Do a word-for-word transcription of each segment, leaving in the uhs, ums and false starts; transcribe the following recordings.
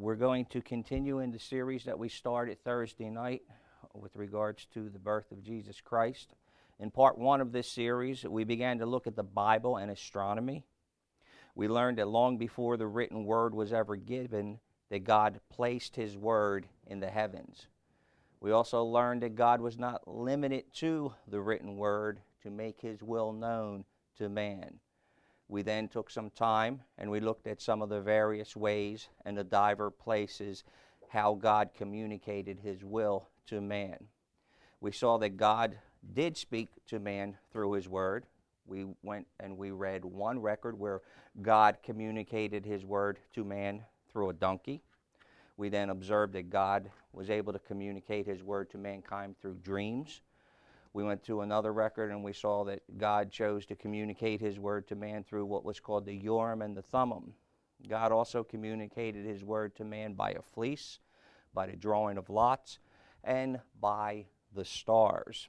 We're going to continue in the series that we started Thursday night with regards to the birth of Jesus Christ. In part one of this series, we began to look at the Bible and astronomy. We learned that long before the written word was ever given, that God placed His word in the heavens. We also learned that God was not limited to the written word to make His will known to man. We then took some time and we looked at some of the various ways and the diverse places how God communicated His will to man. We saw that God did speak to man through His word. We went and we read one record where God communicated His word to man through a donkey. We then observed that God was able to communicate His word to mankind through dreams. We went to another record and we saw that God chose to communicate His word to man through what was called the Urim and the Thummim. God also communicated His word to man by a fleece, by the drawing of lots, and by the stars.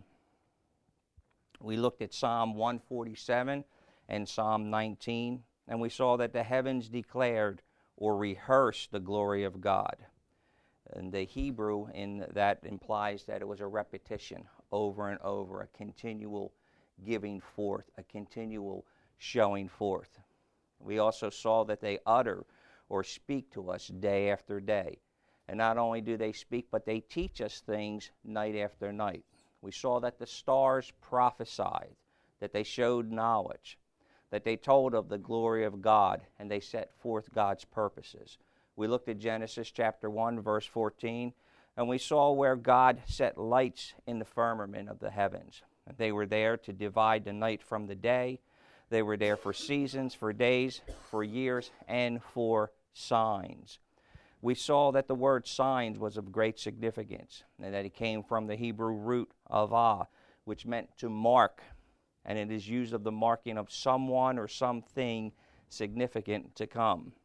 We looked at Psalm one forty-seven and Psalm nineteen, and we saw that the heavens declared or rehearsed the glory of God. And the Hebrew in that implies that it was a repetition over and over, a continual giving forth, a continual showing forth. We also saw that they utter or speak to us day after day. And not only do they speak, but they teach us things night after night. We saw that the stars prophesied, that they showed knowledge, that they told of the glory of God, and they set forth God's purposes. We looked at Genesis chapter one, verse fourteen, and we saw where God set lights in the firmament of the heavens. They were there to divide the night from the day. They were there for seasons, for days, for years, and for signs. We saw that the word signs was of great significance, and that it came from the Hebrew root of ah, which meant to mark, and it is used of the marking of someone or something significant to come.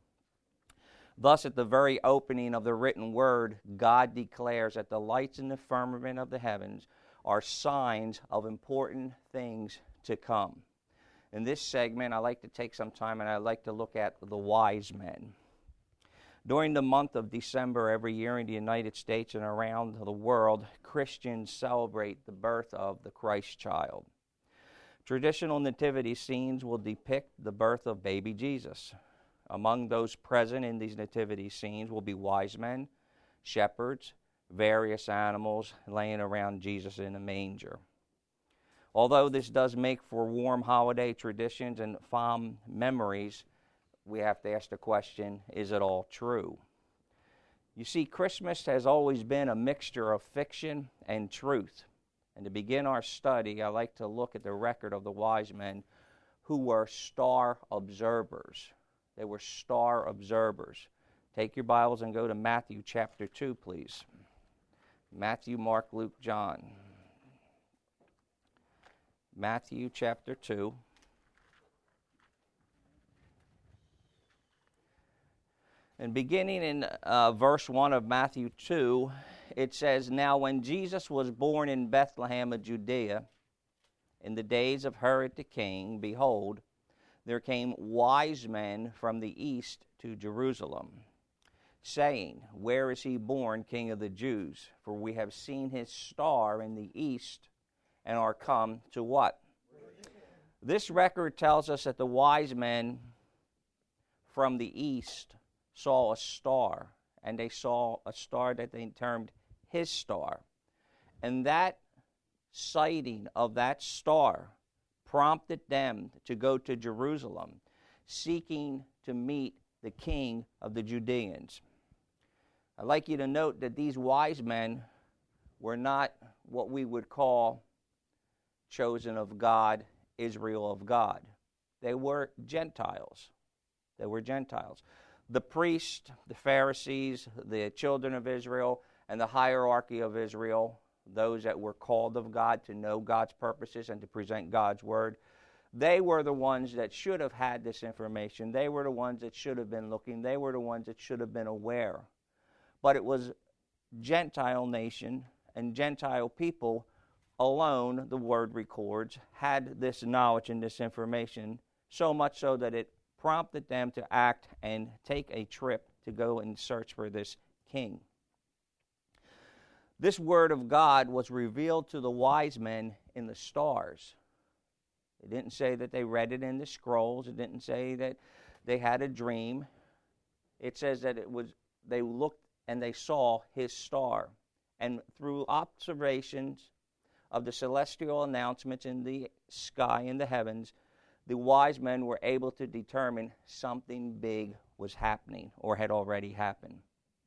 Thus, at the very opening of the written word, God declares that the lights in the firmament of the heavens are signs of important things to come. In this segment, I like to take some time and I like to look at the wise men. During the month of December every year in the United States and around the world, Christians celebrate the birth of the Christ child. Traditional nativity scenes will depict the birth of baby Jesus. Among those present in these nativity scenes will be wise men, shepherds, various animals laying around Jesus in a manger. Although this does make for warm holiday traditions and fond memories, we have to ask the question, is it all true? You see, Christmas has always been a mixture of fiction and truth. And to begin our study, I like to look at the record of the wise men who were star observers. They were star observers. Take your Bibles and go to Matthew chapter two, please. Matthew, Mark, Luke, John. Matthew chapter two. And beginning in uh, verse one of Matthew two, it says, "Now when Jesus was born in Bethlehem of Judea, in the days of Herod the king, behold, there came wise men from the east to Jerusalem, saying, Where is he born, King of the Jews? For we have seen his star in the east, and are come to" what? This record tells us that the wise men from the east saw a star, and they saw a star that they termed his star. And that sighting of that star prompted them to go to Jerusalem, seeking to meet the king of the Judeans. I'd like you to note that these wise men were not what we would call chosen of God, Israel of God. They were Gentiles. They were Gentiles. The priests, the Pharisees, the children of Israel, and the hierarchy of Israel, those that were called of God to know God's purposes and to present God's word, they were the ones that should have had this information. They were the ones that should have been looking. They were the ones that should have been aware. But it was Gentile nation and Gentile people alone, the word records, had this knowledge and this information, so much so that it prompted them to act and take a trip to go and search for this king. This word of God was revealed to the wise men in the stars. It didn't say that they read it in the scrolls. It didn't say that they had a dream. It says that it was they looked and they saw his star. And through observations of the celestial announcements in the sky, in the heavens, the wise men were able to determine something big was happening or had already happened.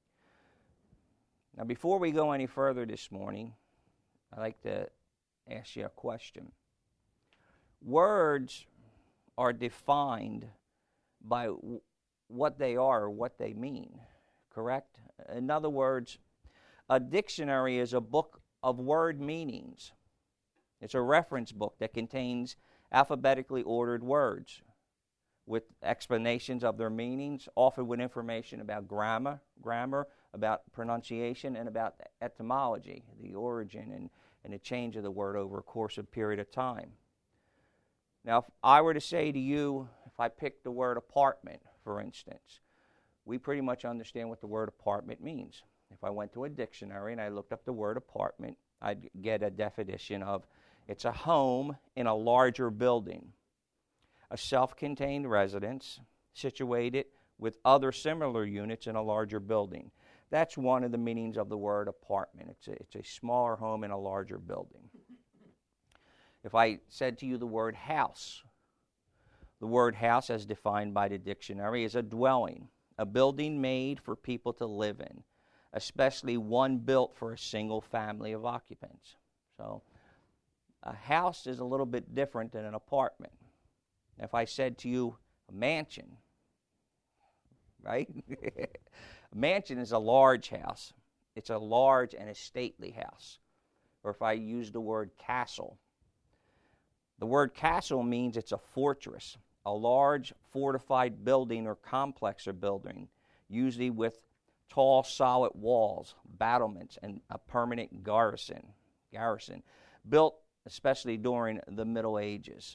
Now, before we go any further this morning, I'd like to ask you a question. Words are defined by w- what they are or what they mean, correct? In other words, a dictionary is a book of word meanings. It's a reference book that contains alphabetically ordered words with explanations of their meanings, often with information about grammar, grammar, about pronunciation, and about etymology, the origin and, and the change of the word over a course of period of time. Now, if I were to say to you, if I picked the word apartment, for instance, we pretty much understand what the word apartment means. If I went to a dictionary and I looked up the word apartment, I'd get a definition of it's a home in a larger building, a self-contained residence situated with other similar units in a larger building. That's one of the meanings of the word apartment. It's a, it's a smaller home in a larger building. If I said to you the word house, the word house as defined by the dictionary is a dwelling, a building made for people to live in, especially one built for a single family of occupants. So a house is a little bit different than an apartment. If I said to you a mansion, right? A mansion is a large house. It's a large and a stately house. Or if I use the word castle, the word castle means it's a fortress, a large fortified building or complex or building, usually with tall, solid walls, battlements, and a permanent garrison, garrison, built especially during the Middle Ages.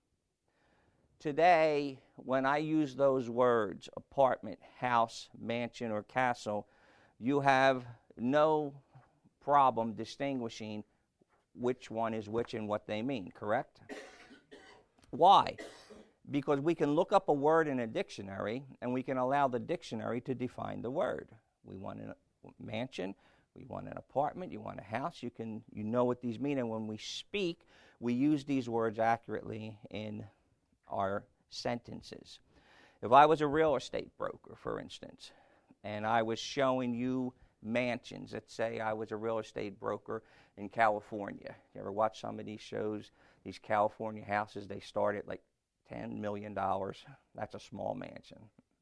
Today, when I use those words, apartment, house, mansion, or castle, you have no problem distinguishing which one is which and what they mean, correct? Why? Because we can look up a word in a dictionary and we can allow the dictionary to define the word. We want a mansion, we want an apartment, you want a house, you can you know what these mean, and when we speak, we use these words accurately in our sentences. If I was a real estate broker, for instance, and I was showing you mansions, let's say I was a real estate broker in California. You ever watch some of these shows, these California houses, they start at like ten million dollars. That's a small mansion.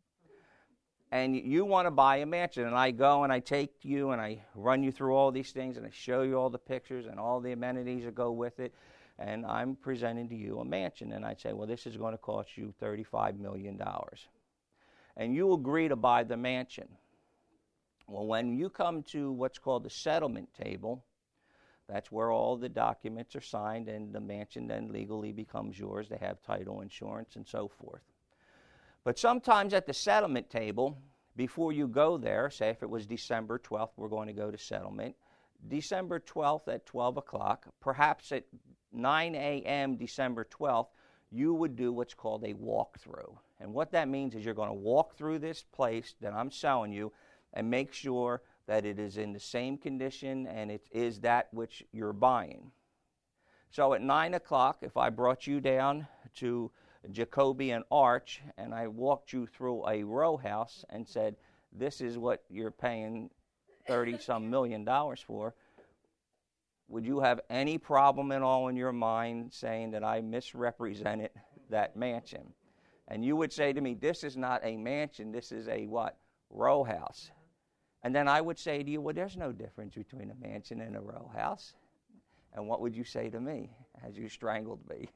And you want to buy a mansion, and I go and I take you and I run you through all these things and I show you all the pictures and all the amenities that go with it, and I'm presenting to you a mansion, and I'd say, well, this is going to cost you thirty-five million dollars. And you agree to buy the mansion. Well, when you come to what's called the settlement table, that's where all the documents are signed and the mansion then legally becomes yours. They have title insurance and so forth. But sometimes at the settlement table, before you go there, say if it was December twelfth, we're going to go to settlement, December twelfth at twelve o'clock, perhaps at nine a.m. December twelfth, you would do what's called a walkthrough. And what that means is you're going to walk through this place that I'm selling you and make sure that it is in the same condition and it is that which you're buying. So at nine o'clock, if I brought you down to Jacobian Arch and I walked you through a row house and said, this is what you're paying thirty-some million dollars for, would you have any problem at all in your mind saying that I misrepresented that mansion? And you would say to me, this is not a mansion, this is a what? Row house. And then I would say to you, well, there's no difference between a mansion and a row house. And what would you say to me as you strangled me?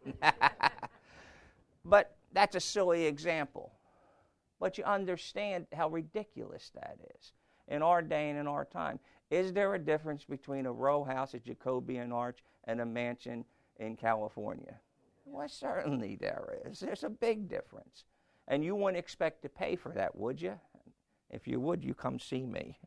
But that's a silly example. But you understand how ridiculous that is in our day and in our time. Is there a difference between a row house at Jacobian Arch and a mansion in California? Well, certainly there is. There's a big difference. And you wouldn't expect to pay for that, would you? If you would, you come see me.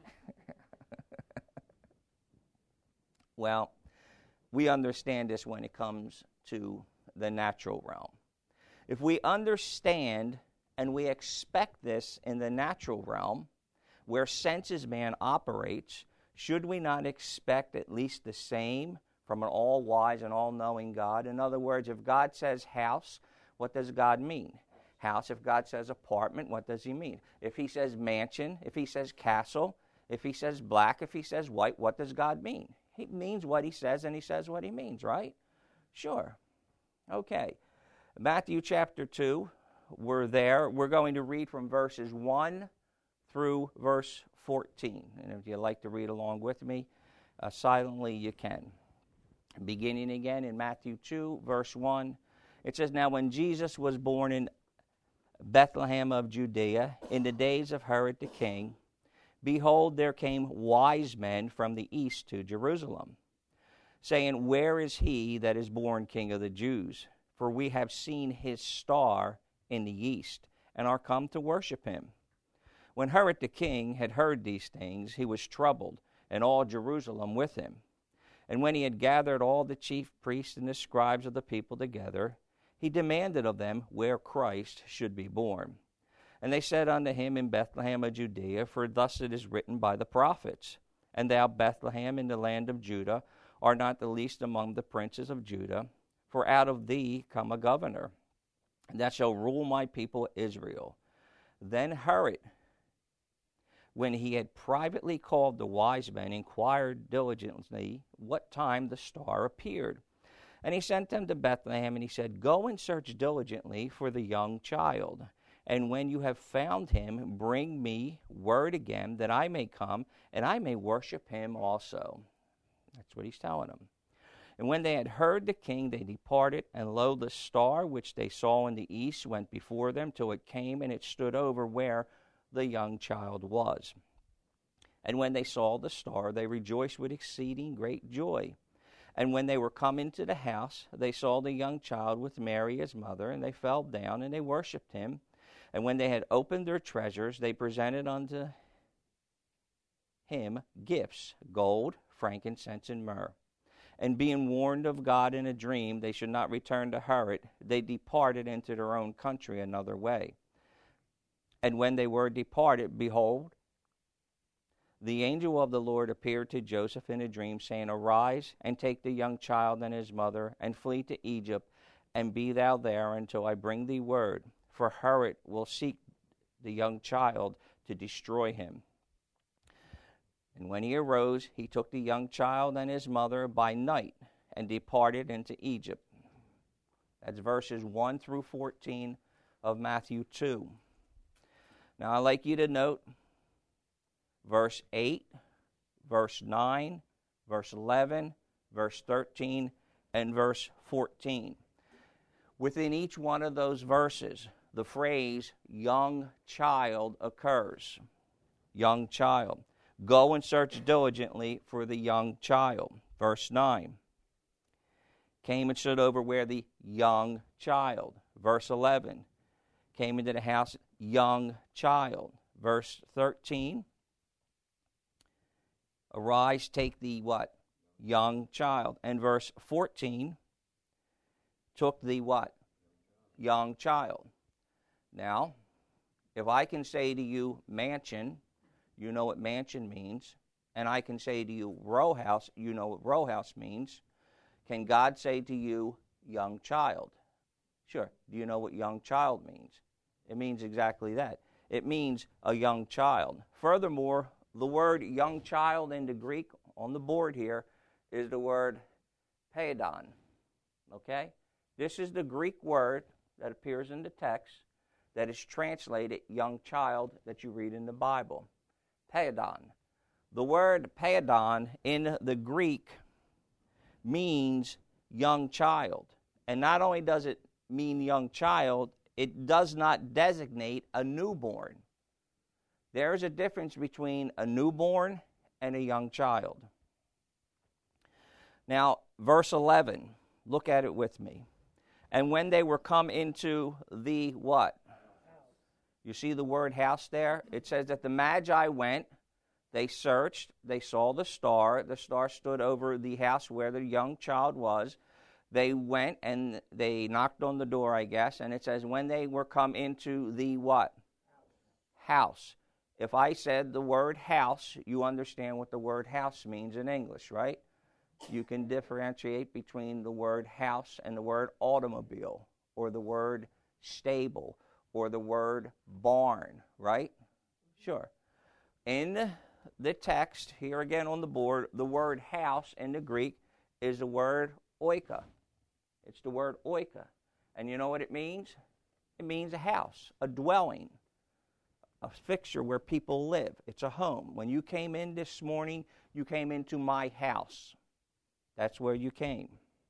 Well, we understand this when it comes to the natural realm. If we understand and we expect this in the natural realm, where senses man operates, should we not expect at least the same from an all-wise and all-knowing God? In other words, if God says house, what does God mean? House. If God says apartment, what does he mean? If he says mansion, if he says castle, if he says black, if he says white, what does God mean? He means what he says, and he says what he means, right? Sure. Okay. Matthew chapter two, we're there. We're going to read from verses one through verse fourteen. And if you'd like to read along with me, uh, silently you can. Beginning again in Matthew two, verse one, it says, "Now when Jesus was born in Bethlehem of Judea, in the days of Herod the king, behold, there came wise men from the east to Jerusalem, saying, Where is he that is born King of the Jews? For we have seen his star in the east, and are come to worship him. When Herod the king had heard these things, he was troubled, and all Jerusalem with him. And when he had gathered all the chief priests and the scribes of the people together, he demanded of them where Christ should be born. And they said unto him, In Bethlehem of Judea, for thus it is written by the prophets, And thou, Bethlehem, in the land of Judah, art not the least among the princes of Judah, for out of thee come a governor, that shall rule my people Israel. Then Herod, when he had privately called the wise men, inquired diligently what time the star appeared. And he sent them to Bethlehem, and he said, Go and search diligently for the young child. And when you have found him, bring me word again, that I may come, and I may worship him also." That's what he's telling them. And when they had heard the king, they departed, and lo, the star which they saw in the east went before them, till it came, and it stood over where the young child was. And when they saw the star, they rejoiced with exceeding great joy. And when they were come into the house, they saw the young child with Mary his mother, and they fell down, and they worshipped him. And when they had opened their treasures, they presented unto him gifts, gold, frankincense, and myrrh. And being warned of God in a dream, they should not return to Herod, they departed into their own country another way. And when they were departed, behold, the angel of the Lord appeared to Joseph in a dream, saying, Arise, and take the young child and his mother, and flee to Egypt, and be thou there until I bring thee word. For Herod will seek the young child to destroy him. And when he arose, he took the young child and his mother by night, and departed into Egypt. That's verses one through fourteen of Matthew two. Now I'd like you to note verse eight, verse nine, verse eleven, verse thirteen, and verse fourteen. Within each one of those verses, the phrase young child occurs. Young child. Go and search diligently for the young child. Verse nine. Came and stood over where the young child. Verse eleven. Came into the house, young child. Verse thirteen. Arise, take the what? Young child. And verse fourteen. Took the what? Young child. Now, if I can say to you mansion, you know what mansion means. And I can say to you row house, you know what row house means. Can God say to you young child? Sure. Do you know what young child means? It means exactly that. It means a young child. Furthermore, the word young child in the Greek on the board here is the word paedon. Okay? This is the Greek word that appears in the text that is translated young child that you read in the Bible. Paedon. The word paedon in the Greek means young child. And not only does it mean young child, it does not designate a newborn. There is a difference between a newborn and a young child. Now, verse eleven, look at it with me. And when they were come into the what? You see the word house there? It says that the Magi went, they searched, they saw the star. The star stood over the house where the young child was. They went and they knocked on the door, I guess, and it says when they were come into the what? House. If I said the word house, you understand what the word house means in English, right? You can differentiate between the word house and the word automobile, or the word stable, or the word barn, right? Sure. In the text, here again on the board, the word house in the Greek is the word oika. It's the word oika. And you know what it means? It means a house, a dwelling, a fixture where people live. It's a home. When you came in this morning, you came into my house. That's where you came.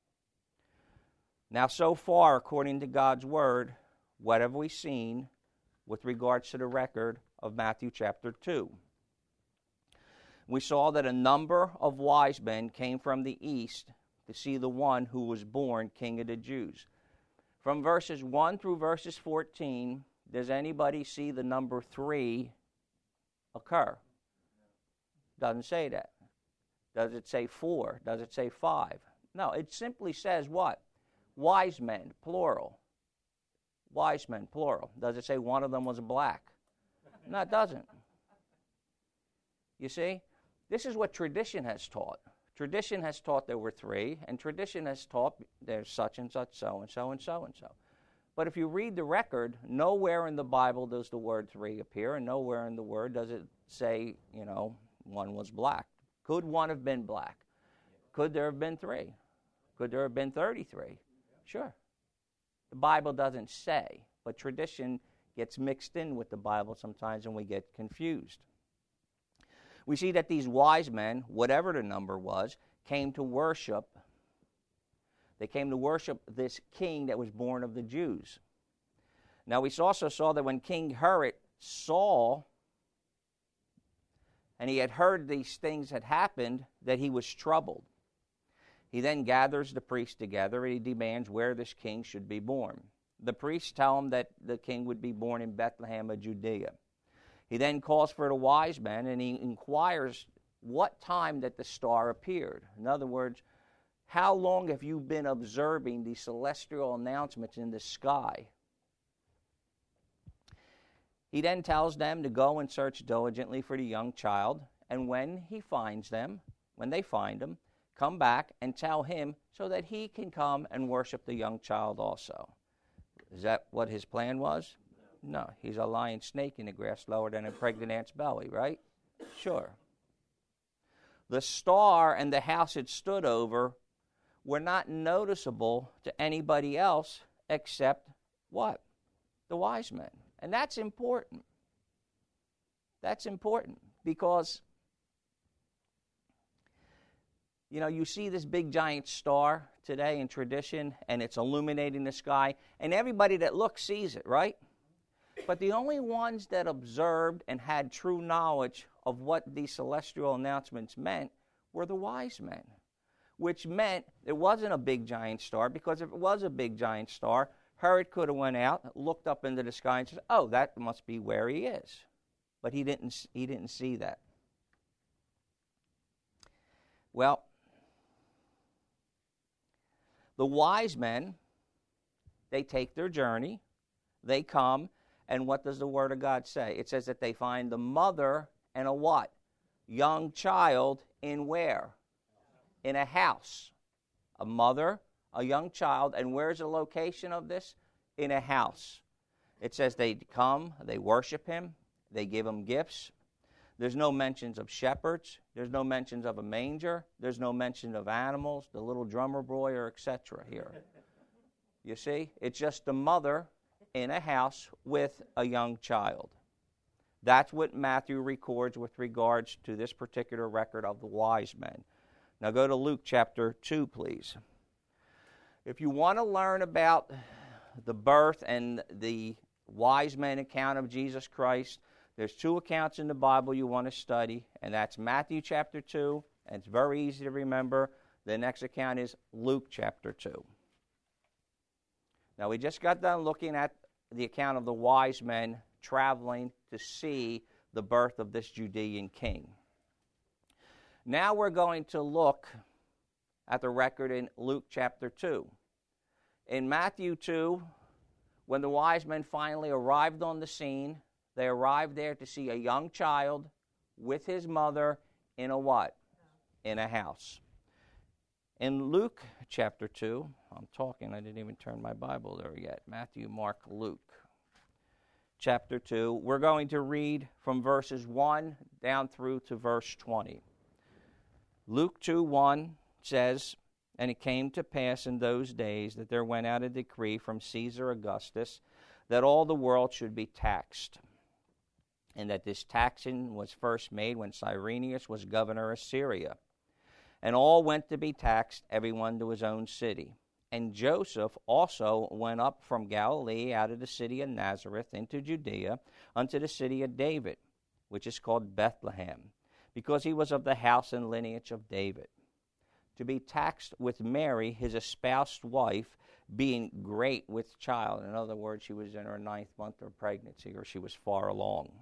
Now, so far, according to God's Word, what have we seen with regards to the record of Matthew chapter two? We saw that a number of wise men came from the east to see the one who was born King of the Jews. From verses one through verses fourteen, does anybody see the number three occur? Doesn't say that. Does it say four? Does it say five? No, it simply says what? Wise men, plural. Wise men, plural. Does it say one of them was black? No, it doesn't. You see? This is what tradition has taught. Tradition has taught there were three, and tradition has taught there's such and such, so and so and so and so. But if you read the record, nowhere in the Bible does the word three appear, and nowhere in the word does it say, you know, one was black. Could one have been black? Could there have been three? Could there have been thirty-three? Sure. The Bible doesn't say, but tradition gets mixed in with the Bible sometimes and we get confused. We see that these wise men, whatever the number was, came to worship. They came to worship this king that was born of the Jews. Now we also saw that when King Herod saw, and he had heard these things had happened, that he was troubled. He then gathers the priests together and he demands where this king should be born. The priests tell him that the king would be born in Bethlehem of Judea. He then calls for the wise men and he inquires what time that the star appeared. In other words, how long have you been observing the celestial announcements in the sky? He then tells them to go and search diligently for the young child, and when he finds them, when they find him, come back and tell him so that he can come and worship the young child also. Is that what his plan was? No, he's a lying snake in the grass lower than a pregnant ant's belly, right? Sure. The star and the house it stood over were not noticeable to anybody else except what? The wise men. And that's important. That's important because, you know, you see this big giant star today in tradition, and it's illuminating the sky, and everybody that looks sees it, right? But the only ones that observed and had true knowledge of what these celestial announcements meant were the wise men, which meant it wasn't a big giant star, because if it was a big giant star, Herod could have went out, looked up into the sky and said, oh, that must be where he is. But he didn't, he didn't see that. Well, the wise men, they take their journey, they come, and what does the Word of God say? It says that they find the mother and a what? Young child in where? In a house. A mother, a young child, and where's the location of this? In a house. It says they come, they worship him, they give him gifts. There's no mentions of shepherds. There's no mentions of a manger. There's no mention of animals, the little drummer boy, or et cetera here. You see? It's just the mother in a house with a young child. That's what Matthew records with regards to this particular record of the wise men. Now go to Luke chapter two, please. If you want to learn about the birth and the wise men account of Jesus Christ, there's two accounts in the Bible you want to study, and that's Matthew chapter two, and it's very easy to remember. The next account is Luke chapter two. Now, we just got done looking at the account of the wise men traveling to see the birth of this Judean king. Now we're going to look at the record in Luke chapter two. In Matthew two, when the wise men finally arrived on the scene, they arrived there to see a young child with his mother in a what? In a house. In Luke chapter two, I'm talking, I didn't even turn my Bible there yet. Matthew, Mark, Luke chapter two. We're going to read from verses one down through to verse twenty. Luke two one says, "And it came to pass in those days that there went out a decree from Caesar Augustus that all the world should be taxed, and that this taxing was first made when Cyrenius was governor of Syria. And all went to be taxed, everyone to his own city. And Joseph also went up from Galilee out of the city of Nazareth into Judea unto the city of David, which is called Bethlehem, because he was of the house and lineage of David, to be taxed with Mary, his espoused wife, being great with child." In other words, she was in her ninth month of pregnancy, or she was far along.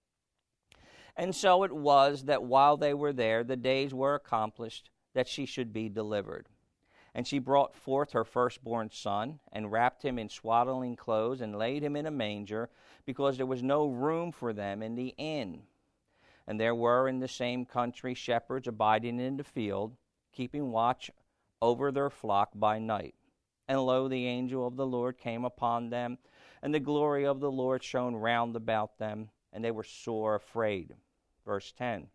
"And so it was that while they were there, the days were accomplished that she should be delivered. And she brought forth her firstborn son, and wrapped him in swaddling clothes, and laid him in a manger, because there was no room for them in the inn. And there were in the same country shepherds abiding in the field, keeping watch over their flock by night. And lo, the angel of the Lord came upon them, and the glory of the Lord shone round about them, and they were sore afraid." Verse ten.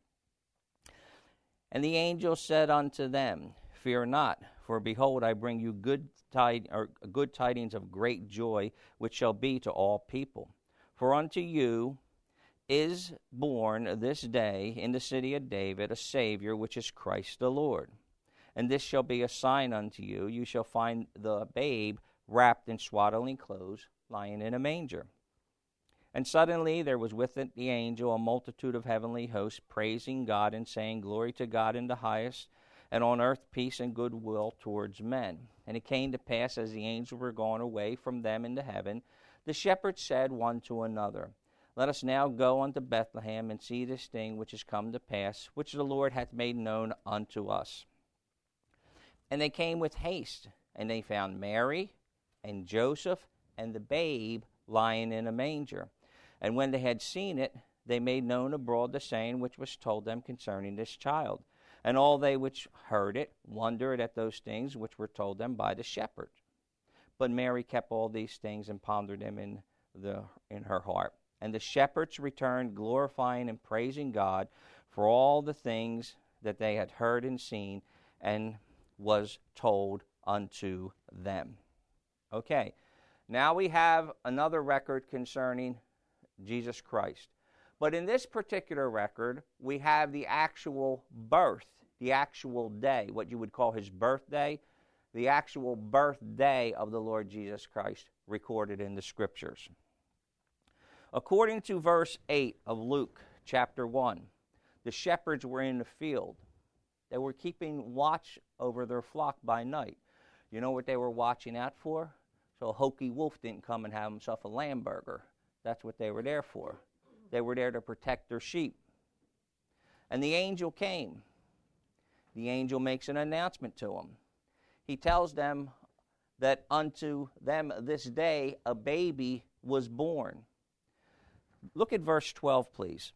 "And the angel said unto them, Fear not, for behold, I bring you good, tid- or good tidings of great joy, which shall be to all people. For unto you is born this day in the city of David a Savior, which is Christ the Lord. And this shall be a sign unto you. You shall find the babe wrapped in swaddling clothes, lying in a manger." And suddenly there was with it the angel, a multitude of heavenly hosts, praising God and saying, Glory to God in the highest, and on earth peace and goodwill towards men. And it came to pass, as the angels were gone away from them into heaven, the shepherds said one to another, Let us now go unto Bethlehem, and see this thing which is come to pass, which the Lord hath made known unto us. And they came with haste, and they found Mary and Joseph and the babe lying in a manger. And when they had seen it, they made known abroad the saying which was told them concerning this child. And all they which heard it wondered at those things which were told them by the shepherd. But Mary kept all these things and pondered them in the in her heart. And the shepherds returned, glorifying and praising God for all the things that they had heard and seen, and was told unto them. Okay, now we have another record concerning Jesus Christ. But in this particular record, we have the actual birth, the actual day, what you would call his birthday, the actual birthday of the Lord Jesus Christ recorded in the Scriptures. According to verse eight of Luke chapter one, the shepherds were in the field. They were keeping watch over their flock by night. You know what they were watching out for? So a hokey wolf didn't come and have himself a lamb burger. That's what they were there for. They were there to protect their sheep. And the angel came. The angel makes an announcement to them. He tells them that unto them this day a baby was born. Look at verse twelve, please.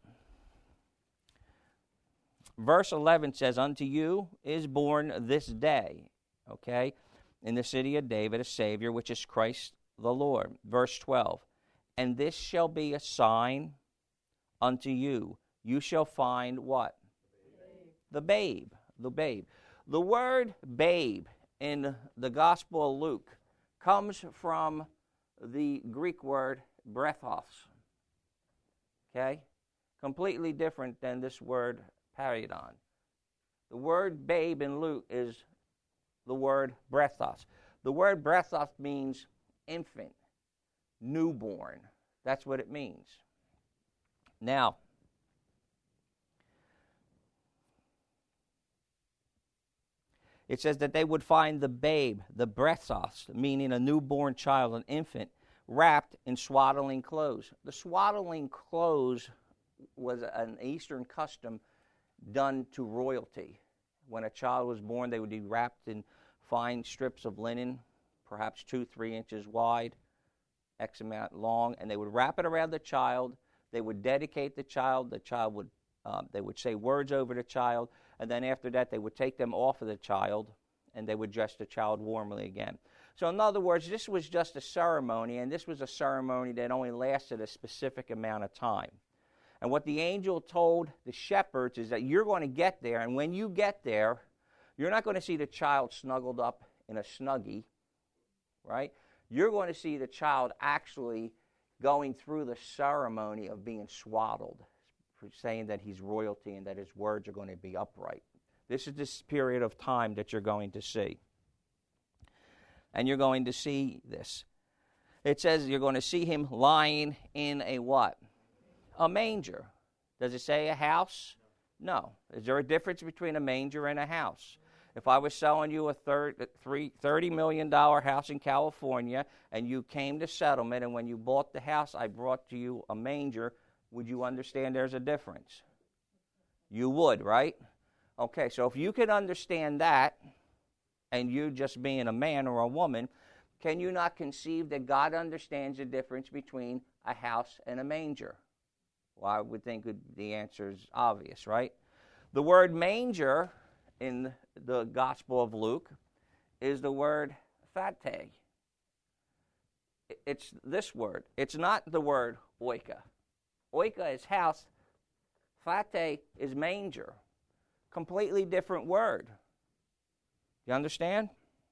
Verse eleven says, Unto you is born this day, okay, in the city of David a Savior, which is Christ the Lord. Verse twelve, And this shall be a sign unto you. You shall find what? The babe. The babe. The word babe in the Gospel of Luke comes from the Greek word brethos. Okay? Completely different than this word periodon. The word babe in Luke is the word brethos. The word brethos means infant, newborn. That's what it means. Now, it says that they would find the babe, the brethos, meaning a newborn child, an infant, wrapped in swaddling clothes. The swaddling clothes was an Eastern custom done to royalty. When a child was born, they would be wrapped in fine strips of linen, perhaps two, three inches wide, X amount long, and they would wrap it around the child. They would dedicate the child. The child would, um, they would say words over the child, and then after that, they would take them off of the child, and they would dress the child warmly again. So in other words, this was just a ceremony, and this was a ceremony that only lasted a specific amount of time. And what the angel told the shepherds is that you're going to get there, and when you get there, you're not going to see the child snuggled up in a Snuggie, right? You're going to see the child actually going through the ceremony of being swaddled, saying that he's royalty and that his words are going to be upright. This is this period of time that you're going to see. And you're going to see this. It says you're going to see him lying in a what? A manger. Does it say a house? No. Is there a difference between a manger and a house? If I was selling you a thirty million dollars house in California and you came to settlement, and when you bought the house, I brought to you a manger, would you understand there's a difference? You would, right? Okay, so if you could understand that, and you just being a man or a woman, can you not conceive that God understands the difference between a house and a manger? Well, I would think the answer is obvious, right? The word manger in the Gospel of Luke is the word phate. It's this word. It's not the word oika. Oika is house. Phate is manger. Completely different word. You understand?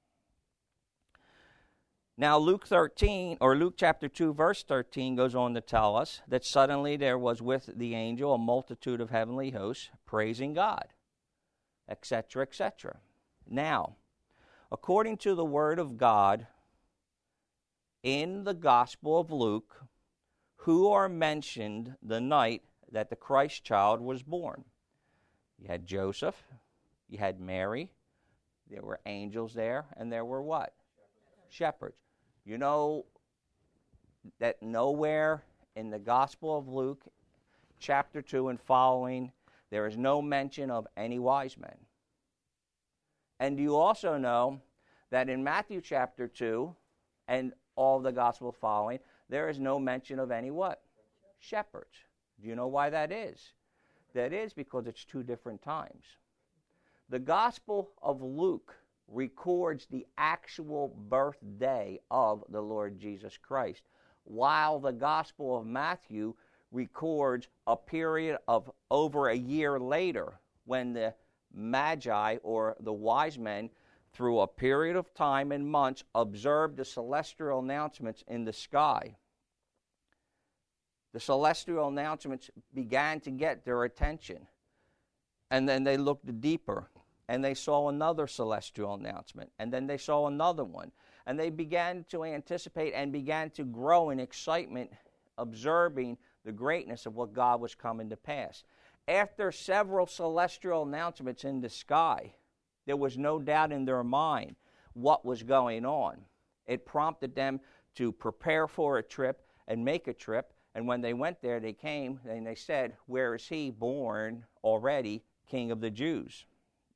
Now Luke thirteen, or Luke chapter two, verse thirteen goes on to tell us that suddenly there was with the angel a multitude of heavenly hosts praising God, et cetera, et cetera. Now, according to the Word of God, in the Gospel of Luke, who are mentioned the night that the Christ child was born? You had Joseph, you had Mary, there were angels there, and there were what? Shepherds. You know that nowhere in the Gospel of Luke, chapter two and following, there is no mention of any wise men. And you also know that in Matthew chapter two and all the Gospel following, there is no mention of any what? Shepherds. Do you know why that is? That is because it's two different times. The Gospel of Luke records the actual birthday of the Lord Jesus Christ, while the Gospel of Matthew records a period of over a year later when the Magi, or the wise men, through a period of time and months, observed the celestial announcements in the sky. The celestial announcements began to get their attention, and then they looked deeper, and they saw another celestial announcement, and then they saw another one, and they began to anticipate and began to grow in excitement, observing the greatness of what God was coming to pass. After several celestial announcements in the sky, there was no doubt in their mind what was going on. It prompted them to prepare for a trip and make a trip, and when they went there, they came and they said, "Where is he born already, King of the Jews?"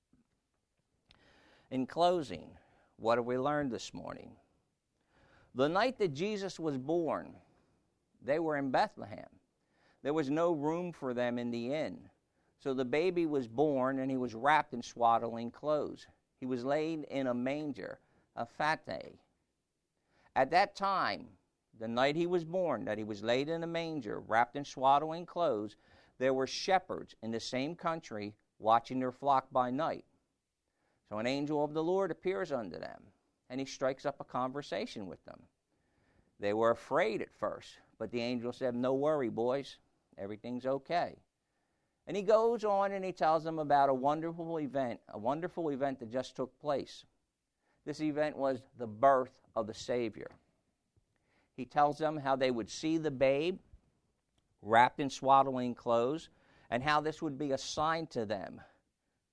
In closing, what have we learned this morning? The night that Jesus was born, they were in Bethlehem. There was no room for them in the inn. So the baby was born, and he was wrapped in swaddling clothes. He was laid in a manger, a phate. At that time, the night he was born, that he was laid in a manger, wrapped in swaddling clothes, there were shepherds in the same country watching their flock by night. So an angel of the Lord appears unto them, and he strikes up a conversation with them. They were afraid at first, but the angel said, "No worry, boys. Everything's okay." And he goes on and he tells them about a wonderful event, a wonderful event that just took place. This event was the birth of the Savior. He tells them how they would see the babe wrapped in swaddling clothes, and how this would be a sign to them.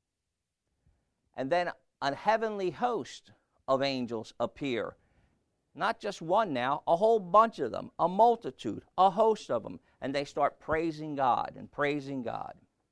And then a heavenly host of angels appear. Not just one now, a whole bunch of them, a multitude, a host of them, and they start praising God and praising God.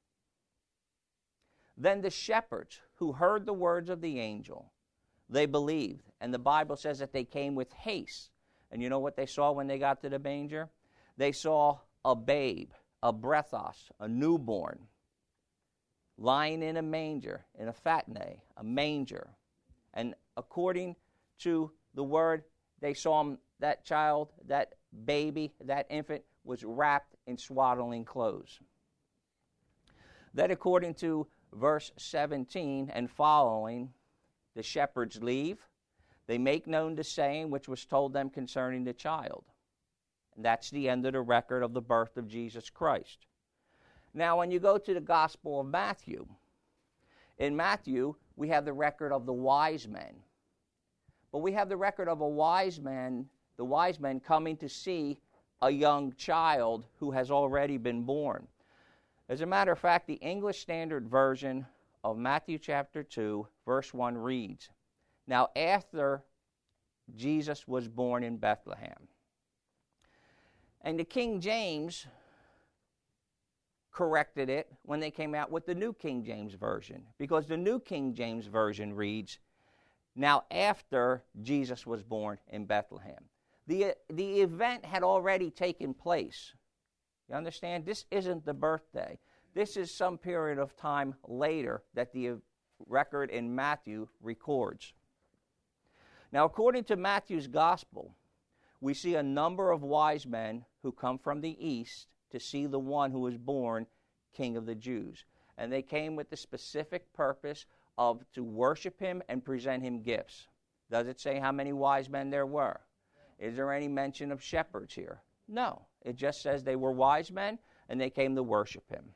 Then the shepherds who heard the words of the angel, they believed, and the Bible says that they came with haste. And you know what they saw when they got to the manger? They saw a babe, a brethos, a newborn, lying in a manger, in a fatne, a manger. And according to the word, they saw him, that child, that baby, that infant was wrapped in swaddling clothes. Then according to verse seventeen and following, the shepherds leave. They make known the saying which was told them concerning the child. And that's the end of the record of the birth of Jesus Christ. Now, when you go to the Gospel of Matthew, in Matthew, we have the record of the wise men. But we have the record of a wise man, the wise men coming to see a young child who has already been born. As a matter of fact, the English Standard Version of Matthew chapter two, verse one reads, "Now after Jesus was born in Bethlehem." And the King James corrected it when they came out with the New King James Version, because the New King James Version reads, "Now after Jesus was born in Bethlehem." The, the event had already taken place. You understand? This isn't the birthday. This is some period of time later that the record in Matthew records. Now, according to Matthew's gospel, we see a number of wise men who come from the east to see the one who was born King of the Jews. And they came with the specific purpose of to worship him and present him gifts. Does it say how many wise men there were? Is there any mention of shepherds here? No. It just says they were wise men and they came to worship him.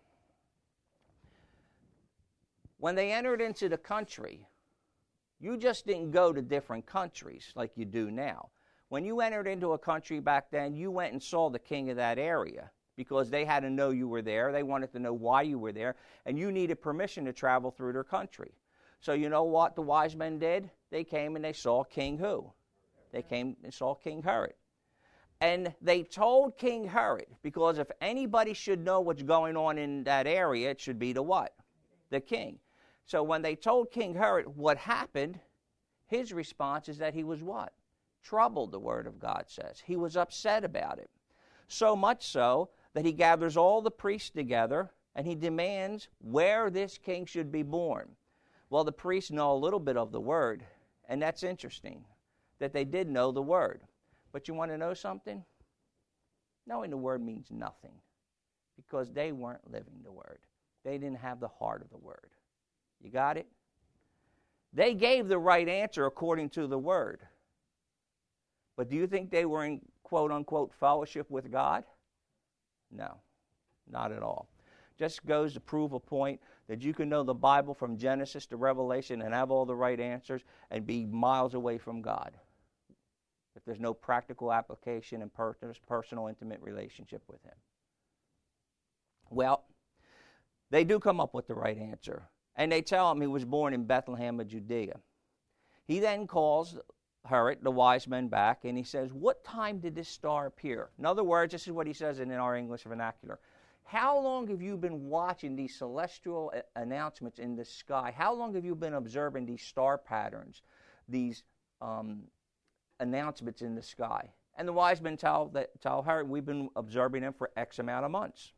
When they entered into the country, you just didn't go to different countries like you do now. When you entered into a country back then, you went and saw the king of that area because they had to know you were there. They wanted to know why you were there, and you needed permission to travel through their country. So you know what the wise men did? They came and they saw King who? They came and saw King Herod. And they told King Herod, because if anybody should know what's going on in that area, it should be the what? The king. So when they told King Herod what happened, his response is that he was what? Troubled, the word of God says. He was upset about it. So much so that he gathers all the priests together and he demands where this king should be born. Well, the priests know a little bit of the word, and that's interesting, that they did know the word. But you want to know something? Knowing the word means nothing, because they weren't living the word. They didn't have the heart of the word. You got it? They gave the right answer according to the word. But do you think they were in quote-unquote fellowship with God? No, not at all. Just goes to prove a point that you can know the Bible from Genesis to Revelation and have all the right answers and be miles away from God if there's no practical application and personal, intimate relationship with him. Well, they do come up with the right answer, and they tell him he was born in Bethlehem of Judea. He then calls Herod, the wise men, back, and he says, what time did this star appear? In other words, this is what he says in our English vernacular. How long have you been watching these celestial announcements in the sky? How long have you been observing these star patterns, these um, announcements in the sky? And the wise men tell, that, tell Herod, we've been observing them for X amount of months.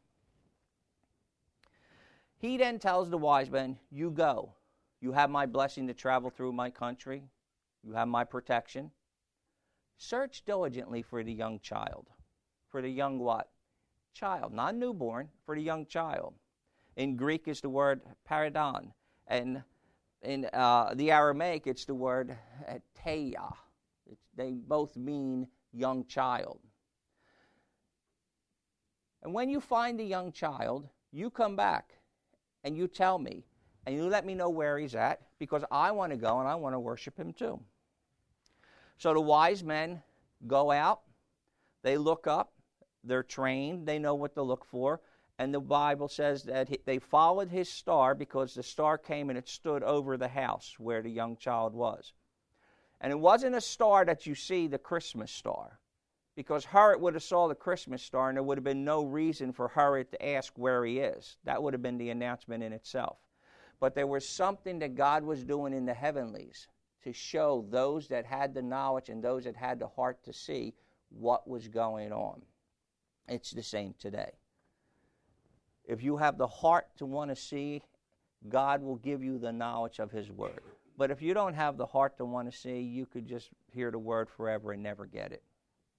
He then tells the wise men, you go. You have my blessing to travel through my country. You have my protection. Search diligently for the young child. For the young what? Child, not newborn, for the young child. In Greek, it's the word paradon, and in uh, the Aramaic, it's the word teia. It's, they both mean young child. And when you find the young child, you come back and you tell me, and you let me know where he's at, because I want to go and I want to worship him too. So the wise men go out, they look up, they're trained, they know what to look for, and the Bible says that he, they followed his star because the star came and it stood over the house where the young child was. And it wasn't a star that you see, the Christmas star. Because Herod would have saw the Christmas star and there would have been no reason for Herod to ask where he is. That would have been the announcement in itself. But there was something that God was doing in the heavenlies to show those that had the knowledge and those that had the heart to see what was going on. It's the same today. If you have the heart to want to see, God will give you the knowledge of His Word. But if you don't have the heart to want to see, you could just hear the Word forever and never get it.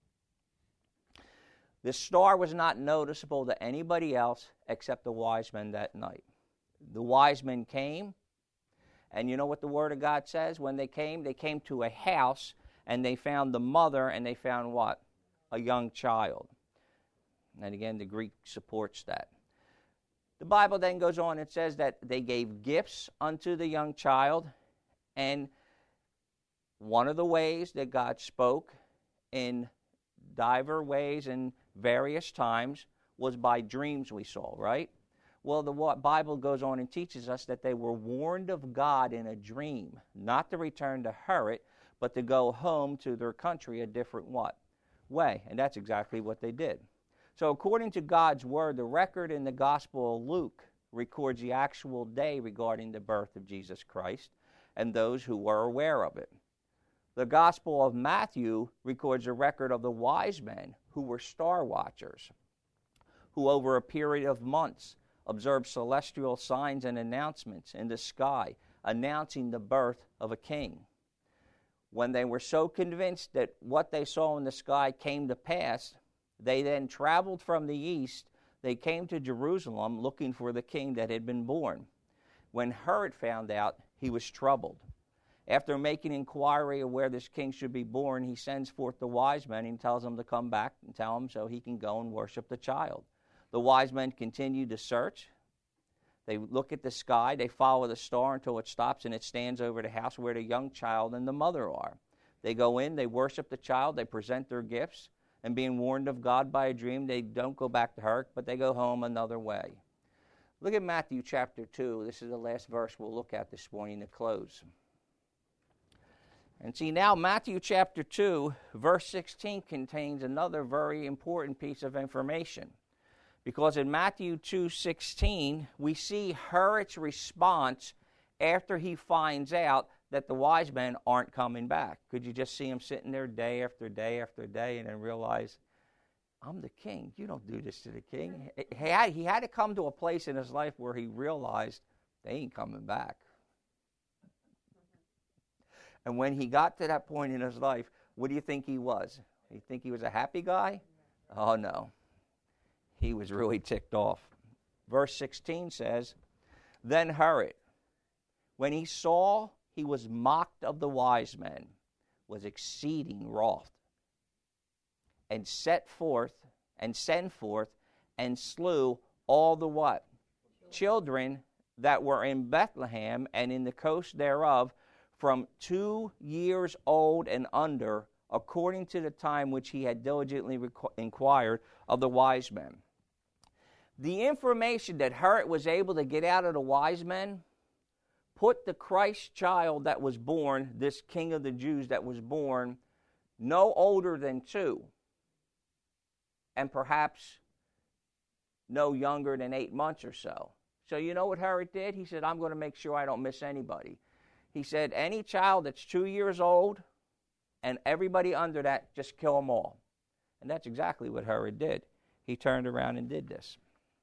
This star was not noticeable to anybody else except the wise men that night. The wise men came, and you know what the Word of God says? When they came, they came to a house, and they found the mother, and they found what? A young child. And again, the Greek supports that. The Bible then goes on and says that they gave gifts unto the young child, and one of the ways that God spoke in divers ways and various times was by dreams we saw, right? Well, the Bible goes on and teaches us that they were warned of God in a dream, not to return to Herod, but to go home to their country a different what? Way. And that's exactly what they did. So according to God's Word, the record in the Gospel of Luke records the actual day regarding the birth of Jesus Christ and those who were aware of it. The Gospel of Matthew records a record of the wise men who were star watchers, who over a period of months observed celestial signs and announcements in the sky, announcing the birth of a king. When they were so convinced that what they saw in the sky came to pass, they then traveled from the east. They came to Jerusalem looking for the king that had been born. When Herod found out, he was troubled. After making inquiry of where this king should be born, he sends forth the wise men and tells them to come back and tell him so he can go and worship the child. The wise men continue to search. They look at the sky. They follow the star until it stops and it stands over the house where the young child and the mother are. They go in, they worship the child, they present their gifts, and being warned of God by a dream, they don't go back to Herod, but they go home another way. Look at Matthew chapter two. This is the last verse we'll look at this morning to close. And see, now Matthew chapter two, verse sixteen contains another very important piece of information. Because in Matthew two sixteen, we see Herod's response after he finds out that the wise men aren't coming back. Could you just see him sitting there day after day after day and then realize, I'm the king. You don't do this to the king. He had, he had to come to a place in his life where he realized they ain't coming back. And when he got to that point in his life, what do you think he was? You think he was a happy guy? Oh, no. He was really ticked off. Verse sixteen says, Then Herod, when he saw he was mocked of the wise men, was exceeding wroth, and set forth, and sent forth, and slew all the what? Children that were in Bethlehem and in the coast thereof, from two years old and under, according to the time which he had diligently requ- inquired of the wise men. The information that Herod was able to get out of the wise men put the Christ child that was born, this King of the Jews that was born, no older than two, and perhaps no younger than eight months or so. So you know what Herod did? He said, I'm going to make sure I don't miss anybody. He said, any child that's two years old and everybody under that, just kill them all. And that's exactly what Herod did. He turned around and did this.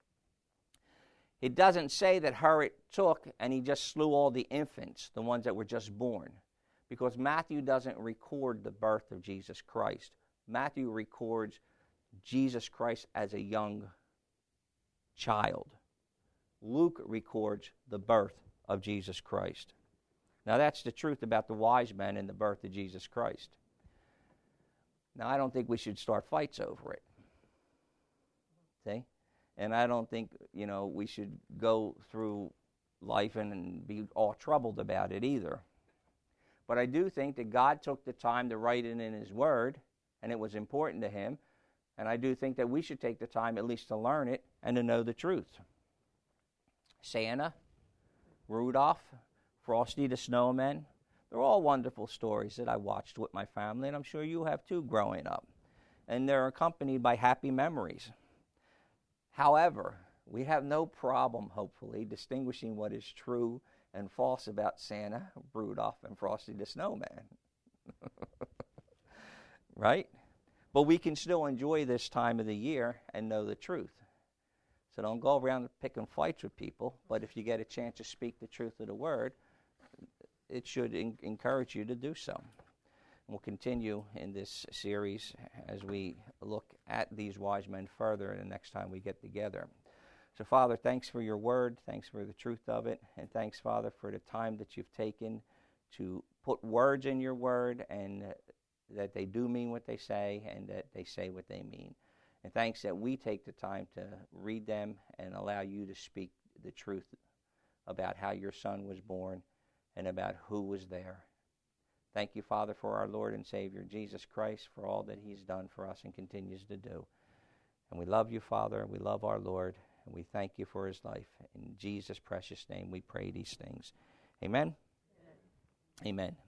It doesn't say that Herod took and he just slew all the infants, the ones that were just born, because Matthew doesn't record the birth of Jesus Christ. Matthew records Jesus Christ as a young child. Luke records the birth of Jesus Christ. Now that's the truth about the wise men and the birth of Jesus Christ. Now I don't think we should start fights over it. See? And I don't think, you know, we should go through life and, and be all troubled about it either. But I do think that God took the time to write it in His Word, and it was important to Him. And I do think that we should take the time at least to learn it and to know the truth. Santa, Rudolph, Frosty the Snowman, They're all wonderful stories that I watched with my family, and I'm sure you have too growing up. And they're accompanied by happy memories. However, we have no problem, hopefully, distinguishing what is true and false about Santa, Rudolph, and Frosty the Snowman. Right? But we can still enjoy this time of the year and know the truth. So don't go around picking fights with people, but if you get a chance to speak the truth of the word, it should in- encourage you to do so. We'll continue in this series as we look at these wise men further the next time we get together. So, Father, thanks for your word. Thanks for the truth of it. And thanks, Father, for the time that you've taken to put words in your word and uh, that they do mean what they say and that they say what they mean. And thanks that we take the time to read them and allow you to speak the truth about how your Son was born and about who was there. Thank you, Father, for our Lord and Savior, Jesus Christ, for all that he's done for us and continues to do. And we love you, Father, and we love our Lord, and we thank you for his life. In Jesus' precious name we pray these things. Amen? Amen. Amen.